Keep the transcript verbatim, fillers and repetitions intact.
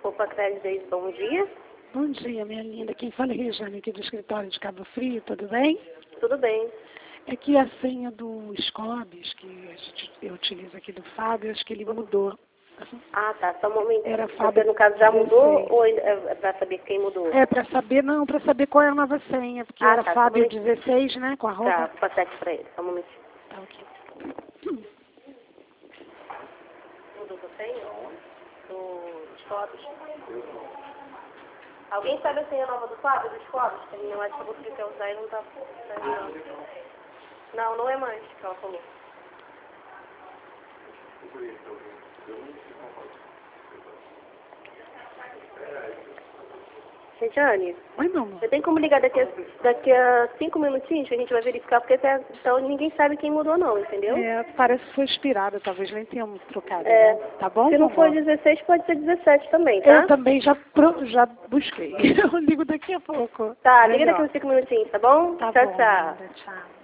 Copa Crédito, bom dia. Bom dia, minha linda. Quem fala é Regiane, aqui do escritório de Cabo Frio, tudo bem? Tudo bem. É que a senha do Scobis, que a gente, eu utilizo aqui do Fábio, acho que ele mudou. Ah, tá. Só um momento. Era Fábio Você, no caso, já mudou dezesseis. ou é para saber quem mudou? É, para saber, não, para saber qual é a nova senha, porque Ah, era tá, Fábio só um dezesseis, né, com arroba. Tá, vou passar aqui para ele. Só um momentinho. Tá, ok. Mudou a senha? Dos fotos. Alguém sabe a senha nova do Fábio, dos fotos? Que eu acho que eu vou quer usar e não tá saindo. Não, não é mais que ela falou. Regiane, Oi, meu amor. você tem como ligar daqui a, daqui a cinco minutinhos que a gente vai verificar, porque até então ninguém sabe quem mudou não, entendeu? É, parece que foi expirado, talvez nem tenhamos trocado, É, né? Tá bom, se não meu for amor? dezesseis, pode ser dezessete também, tá? Eu também já, pro, já busquei. Eu ligo daqui a pouco. Tá, liga Melhor. daqui a cinco minutinhos, tá bom? Tá Tchau, bom, tchau. linda. Tchau.